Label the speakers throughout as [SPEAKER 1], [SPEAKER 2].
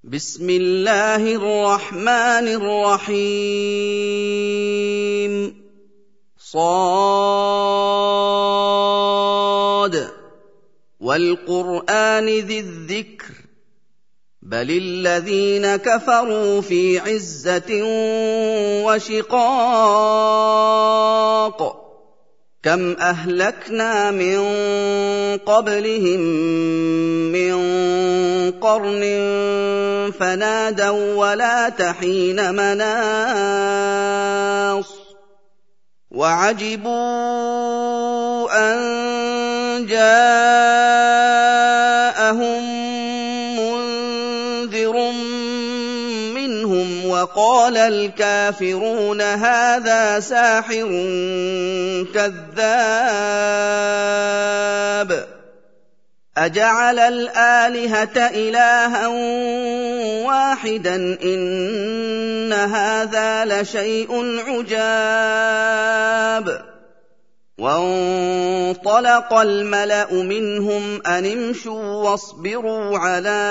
[SPEAKER 1] بسم الله الرحمن الرحيم صاد والقرآن ذي الذكر بل الذين كفروا في عزة وشقاق كم أهلكنا من قبلهم من قرن فنادوا ولا حين مناص وعجبوا أن جاءهم منذر منهم وقال الكافرون هذا ساحر كذاب أجعل الآلهة إلها واحدا إن هذا لشيء عجاب وانطلق الملأ منهم أن امشوا واصبروا على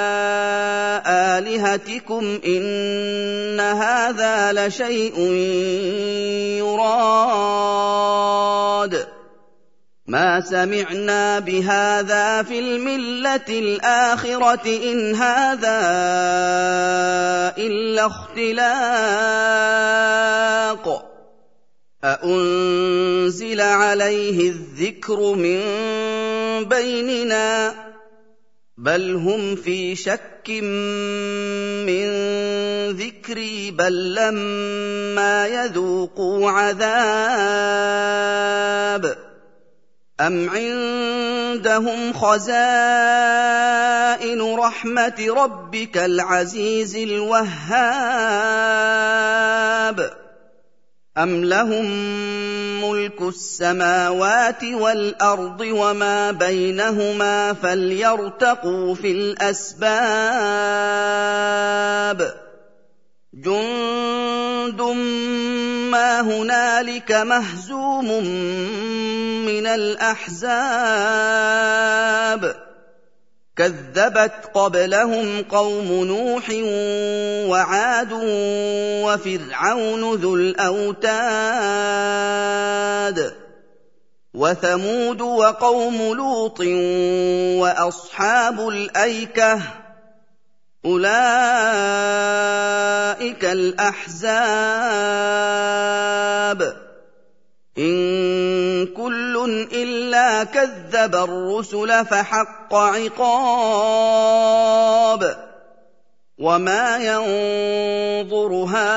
[SPEAKER 1] آلهتكم إن هذا لشيء يراد ما سمعنا بهذا في الملة الآخرة إن هذا إلا اختلاق أأنزل عليه الذكر من بيننا بل هم في شك من ذكري بل لما يذوقوا عذاب أم عندهم خزائن رحمة ربك العزيز الوهاب أم لهم ملك السماوات والأرض وما بينهما فليرتقوا في الأسباب جند ما هنالك مهزوم من الأحزاب كذبت قبلهم قوم نوح وعاد وفرعون ذو الأوتاد وثمود وقوم لوط وأصحاب الأيكة أولئك الأحزاب إن كل إلا كذب الرسل فحق عقاب وما ينظر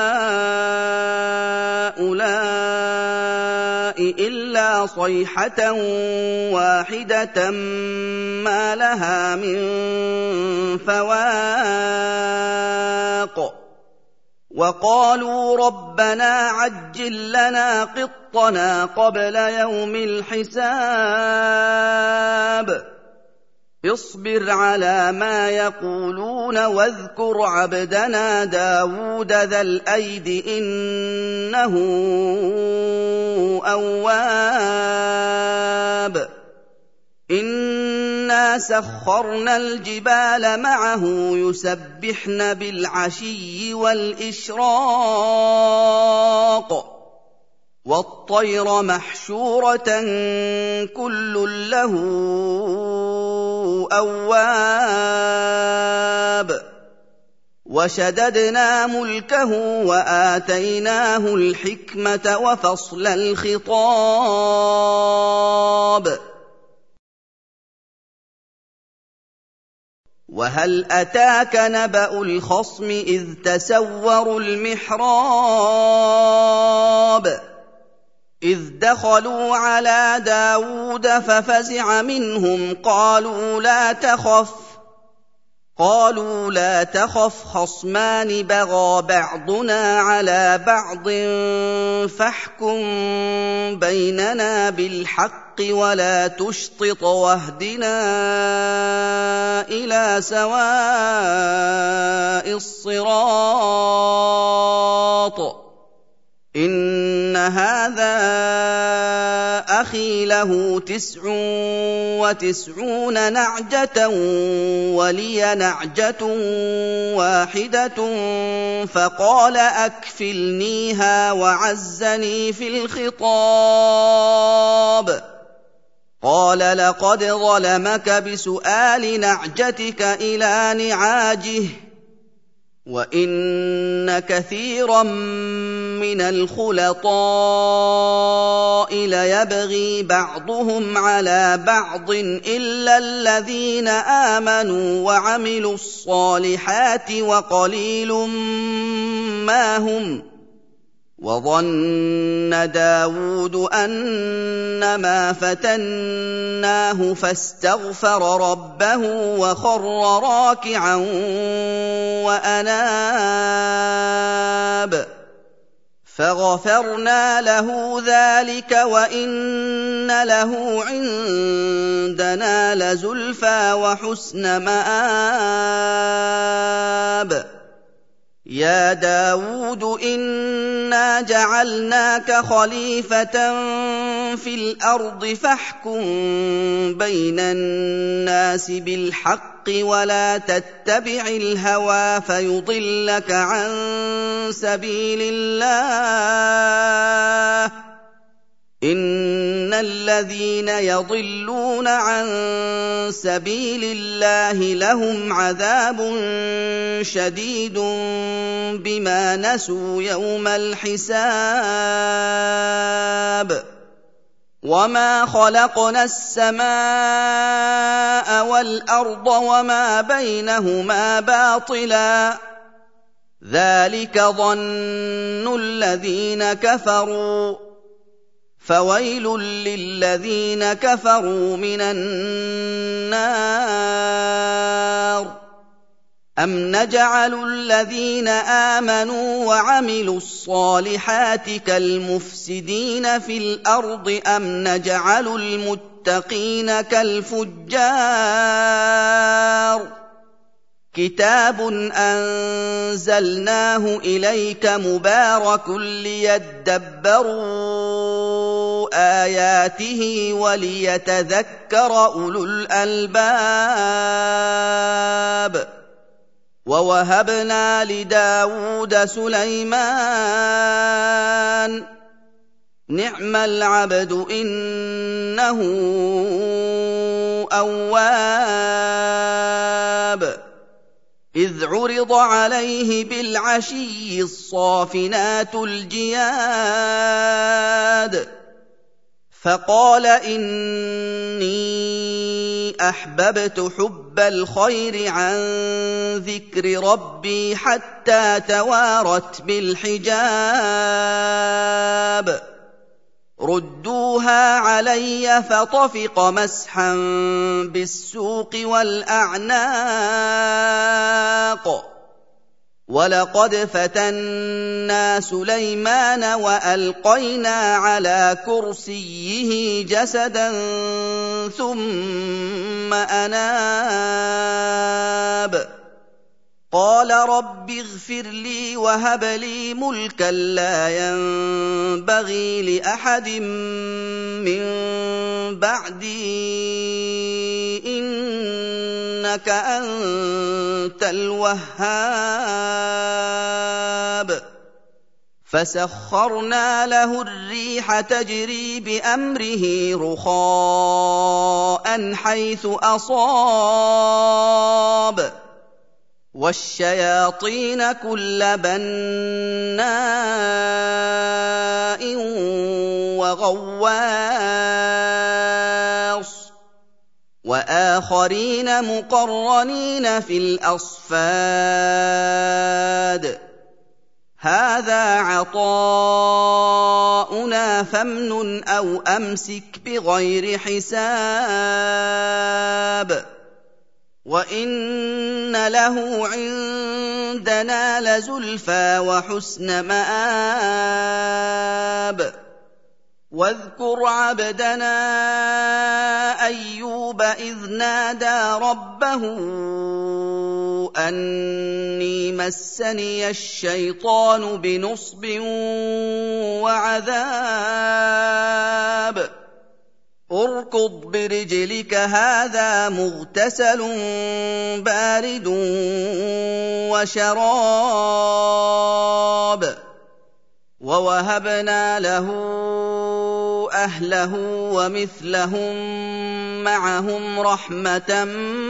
[SPEAKER 1] هؤلاء إلا صيحة واحدة ما لها من فواق وقالوا ربنا عجل لنا قطنا قبل يوم الحساب اصبر على ما يقولون واذكر عبدنا داود ذا الأيد إنه أواب إنا سخرنا الجبال معه يسبحن بالعشي والإشراق والطير محشورة كل له أواب وشددنا ملكه وآتيناه الحكمة وفصل الخطاب وهل أتاك نبأ الخصم إذ تسوروا المحراب إذ دخلوا على داود ففزع منهم قالوا لا تخف خصمان بغى بعضنا على بعض فاحكم بيننا بالحق ولا تشطط واهدنا إلى سواء الصراط إن هذا أَخِي لَهُ 99 نَعْجَةً وَلِيَ نَعْجَةٌ وَاحِدَةٌ فَقَالَ أَكْفِلْنِيهَا وَعَزَّنِي فِي الْخِطَابِ قَالَ لَقَدْ ظَلَمَكَ بِسُؤَالِ نَعْجَتِكَ إِلَىٰ نِعَاجِهِ وَإِنَّ كَثِيرًا مِّنَ الْخُلَطَاءِ لَيَبْغِي بَعْضُهُمْ عَلَىٰ بَعْضٍ إِلَّا الَّذِينَ آمَنُوا وَعَمِلُوا الصَّالِحَاتِ وَقَلِيلٌ مَّا هُمْ وَظَنَّ دَاوُودُ أَنَّمَا فَتَنَّاهُ فَاسْتَغْفَرَ رَبَّهُ وَخَرَّ رَاكِعًا وَأَنَابَ فَغَفَرْنَا لَهُ ذَٰلِكَ وَإِنَّ لَهُ عِندَنَا لَزُلْفَىٰ وَحُسْنَ مَآبٍ يَا دَاوُودُ إِنَّا جَعَلْنَاكَ خَلِيفَةً فِي الْأَرْضِ فَاحْكُم بَيْنَ النَّاسِ بِالْحَقِّ وَلَا تَتَّبِعِ الْهَوَىٰ فَيُضِلَّكَ عَن سَبِيلِ اللَّهِ ۚ إِنَّ الَّذِينَ يَضِلُّونَ عَن سَبِيلِ اللَّهِ لَهُمْ عَذَابٌ شَدِيدٌ بِمَا نَسُوا يَوْمَ الْحِسَابِ وَمَا خَلَقْنَا السَّمَاءَ وَالْأَرْضَ وَمَا بَيْنَهُمَا بَاطِلًا ۚ ذَٰلِكَ ظَنُّ الَّذِينَ كَفَرُوا ۚ فَوَيْلٌ لِّلَّذِينَ كَفَرُوا مِنَ النَّارِ أَمْ نَجْعَلُ الَّذِينَ آمَنُوا وَعَمِلُوا الصَّالِحَاتِ كَالْمُفْسِدِينَ فِي الْأَرْضِ أَمْ نَجْعَلُ الْمُتَّقِينَ كَالْفُجَّارِ كِتَابٌ أَنزَلْنَاهُ إِلَيْكَ مُبَارَكٌ لِّيَدَّبَّرُوا آيَاتِهِ وَلِيَتَذَكَّرَ أُولُو الْأَلْبَابِ وَوَهَبْنَا لِدَاوُودَ سُلَيْمَانَ ۚ نِعْمَ الْعَبْدُ إِنَّهُ أَوَّابٌ إِذْ عُرِضَ عَلَيْهِ بِالْعَشِيِّ الصَّافِنَاتُ الْجِيَادُ فَقَالَ إِنِّي أَحْبَبْتُ حُبَّ الْخَيْرِ عَن ذِكْرِ رَبِّي حَتَّىٰ تَوَارَتْ بِالْحِجَابِ رُدُّوهَا عَلَيَّ فَطَفِقَ مَسْحًا بِالسُّوقِ وَالْأَعْنَاقِ وَلَقَدْ فَتَنَّا سُلَيْمَانَ وَأَلْقَيْنَا عَلَىٰ كُرْسِيِّهِ جَسَدًا ثُمَّ أَنَابَ قَالَ رَبِّ اغْفِرْ لِي وَهَبْ لِي مُلْكًا لَّا يَنبَغِي لِأَحَدٍ مِّن بَعْدِي ۖ إِنَّكَ أَنتَ الْوَهَّابُ فَسَخَّرْنَا لَهُ الرِّيحَ تَجْرِي بِأَمْرِهِ رُخَاءً حَيْثُ أَصَابَ وَالشَّيَاطِينَ كُلَّ بَنَّاءٍ وَغَوَّاصٍ وَآخَرِينَ مُقَرَّنِينَ فِي الْأَصْفَادِ هَٰذَا عَطَاؤُنَا فَامْنُنْ أَوْ أَمْسِكْ بِغَيْرِ حِسَابٍ وَإِنَّ لَهُ عِندَنَا لَزُلْفَىٰ وَحُسْنَ مَآبٍ وَاذْكُرْ عَبْدَنَا أَيُّوبَ إِذْ نَادَىٰ رَبَّهُ أَنِّي مَسَّنِيَ الشَّيْطَانُ بِنُصْبٍ وَعَذَابٍ اركض برجلك هذا مغتسل بارد وشراب ووهبنا له أهله ومثلهم معهم رحمة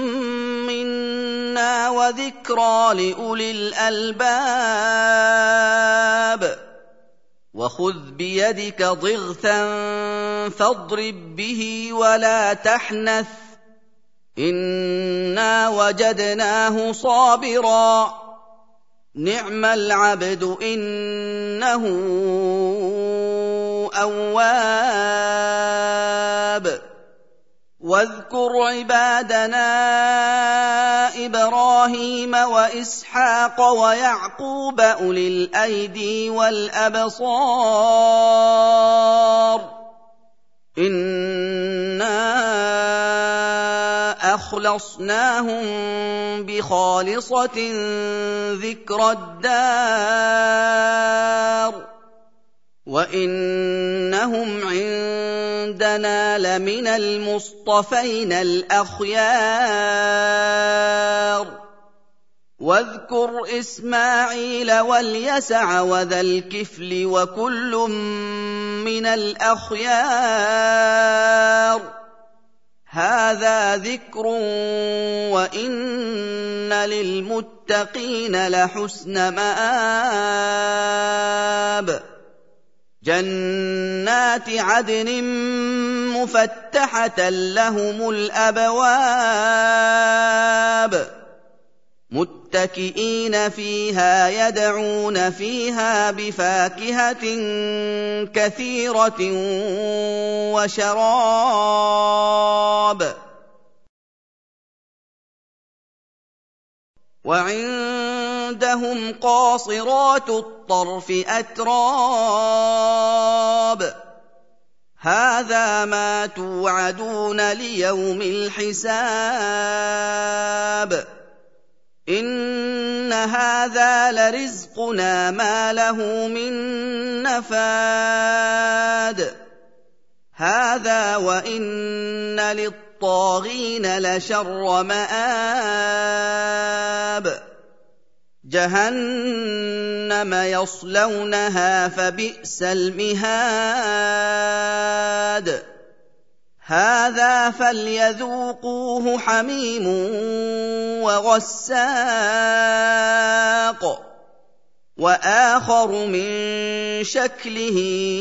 [SPEAKER 1] منا وذكرى لأولي الألباب وخذ بيدك ضغثا فاضرب به ولا تحنث إنا وجدناه صابرا نعم العبد إنه أواب واذكر عبادنا إبراهيم وإسحاق ويعقوب أولي الأيدي والأبصار إنا أخلصناهم بخالصة ذكرى الدار وإنهم عندنا لمن المصطفين الأخيار واذكر إسماعيل واليسع وذا الكفل وكل من الأخيار هذا ذكر وإن للمتقين لحسن مآب جنات عدن مفتحة لهم الأبواب متكئين فيها يدعون فيها بفاكهة كثيرة وشراب وعندهم قاصرات الطرف أتراب هذا ما توعدون ليوم الحساب إن هذا لرزقنا ما له من نفاد هذا وإن للطاغين لشر مآب جهنم يصلونها فبئس المهاد هذا فليذوقوه حميم وغساق وآخر من شكله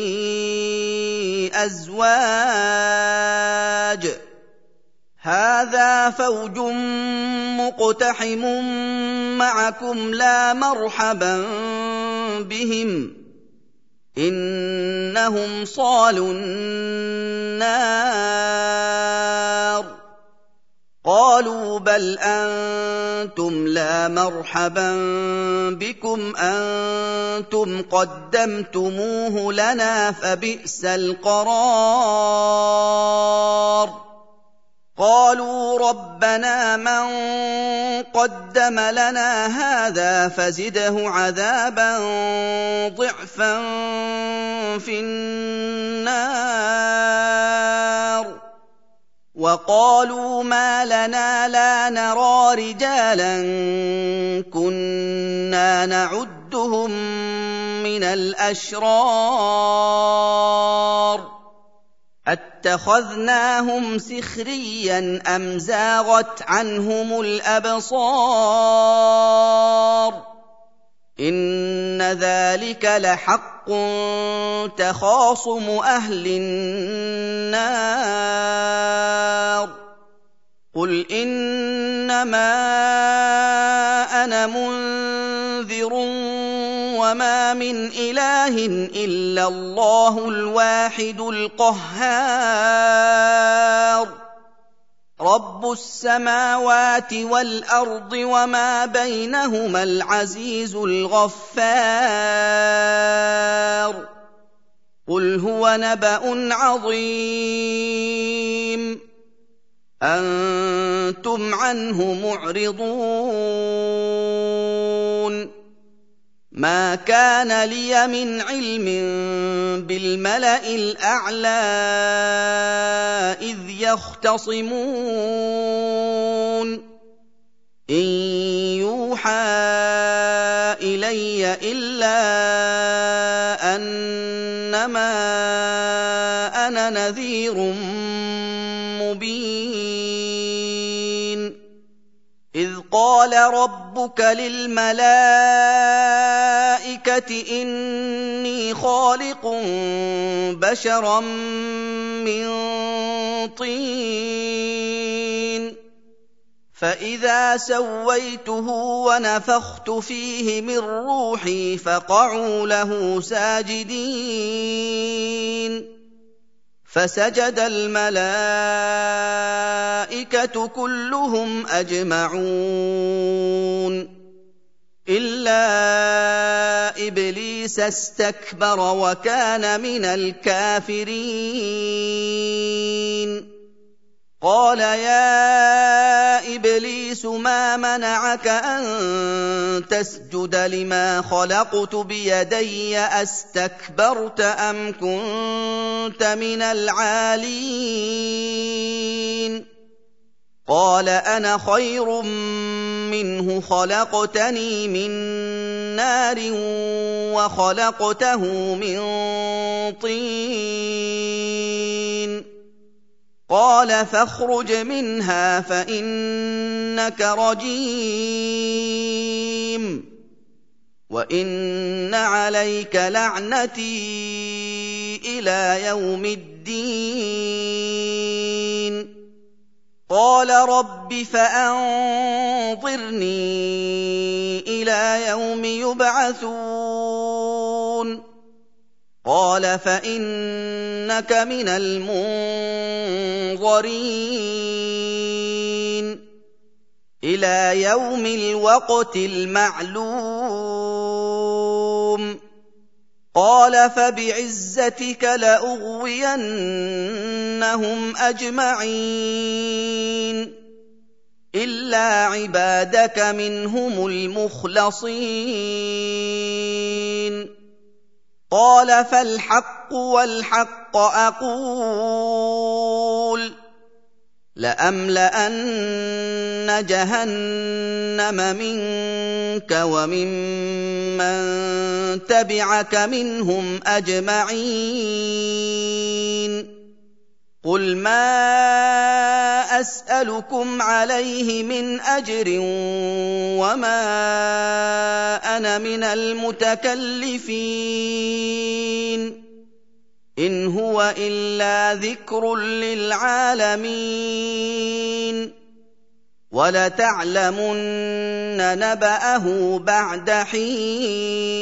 [SPEAKER 1] أزواج هذا فوج مقتحم معكم لا مرحبا بهم إنهم صالوا النار قالوا بل أنتم لا مرحبا بكم أنتم قدمتموه لنا فبئس القرار قالوا ربنا من قدم لنا هذا فزده عذابا ضعفا في النار وقالوا ما لنا لا نرى رجالا كنا نعدهم من الأشرار أتخذناهم سخريا أم زاغت عنهم الأبصار إن ذلك لحق تخاصم أهل النار قل إنما أنا منذر وما من إله إلا الله الواحد القهار رب السماوات والأرض وما بينهما العزيز الغفار قل هو نبأ عظيم أنتم عنه معرضون مَا كَانَ لِيَ مِنْ عِلْمٍ بِالْمَلَإِ الْأَعْلَىٰ إِذْ يَخْتَصِمُونَ إِن يُوحَىٰ إِلَيَّ إِلَّا أَنَّمَا أَنَا نَذِيرٌ مُّبِينٌ إِذْ قَالَ رَبُّكَ لِلْمَلَائِكَةِ إِنِّي خَالِقٌ بَشَرًا مِّن طِينٍ فَإِذَا سَوَّيْتُهُ وَنَفَخْتُ فِيهِ مِن رُّوحِي فَقَعُوا لَهُ سَاجِدِينَ فَسَجَدَ الْمَلَائِكَةُ كُلُّهُمْ أَجْمَعُونَ إِلَّا إِبْلِيسَ اسْتَكْبَرَ وَكَانَ مِنَ الْكَافِرِينَ قَالَ يَا إِبْلِيسُ مَا مَنَعَكَ أَن تَسْجُدَ لِمَا خَلَقْتُ بِيَدَيَّ أَسْتَكْبَرْتَ أَمْ كُنتَ مِنَ الْعَالِينَ قَالَ أَنَا خَيْرٌ مِّنْهُ خَلَقْتَنِي مِن نَّارٍ وَخَلَقْتَهُ مِن طِينٍ قَالَ فَاخْرُجْ مِنْهَا فَإِنَّكَ رَجِيمٌ وَإِنَّ عَلَيْكَ لَعْنَتِي إِلَىٰ يَوْمِ الدِّينِ قَالَ رَبِّ فَأَنظِرْنِي إِلَىٰ يَوْمِ يُبْعَثُونَ قَالَ فَإِنَّكَ مِنَ الْمُنظَرِينَ إِلَىٰ يَوْمِ الْوَقْتِ الْمَعْلُومِ قَالَ فَبِعِزَّتِكَ لَأُغْوِيَنَّهُمْ أَجْمَعِينَ إِلَّا عِبَادَكَ مِنْهُمُ الْمُخْلَصِينَ قَالَ فَالْحَقُّ وَالْحَقَّ أَقُولُ لَأَمْلَأَنَّ جَهَنَّمَ مِنكَ وَمِمَّن تَبِعَكَ مِنْهُمْ أَجْمَعِينَ قُلْ مَا أَسْأَلُكُمْ عَلَيْهِ مِنْ أَجْرٍ وَمَا أَنَا مِنَ الْمُتَكَلِّفِينَ إِنْ هُوَ إِلَّا ذِكْرٌ لِّلْعَالَمِينَ وَلَتَعْلَمُنَّ نَبَأَهُ بَعْدَ حِينٍ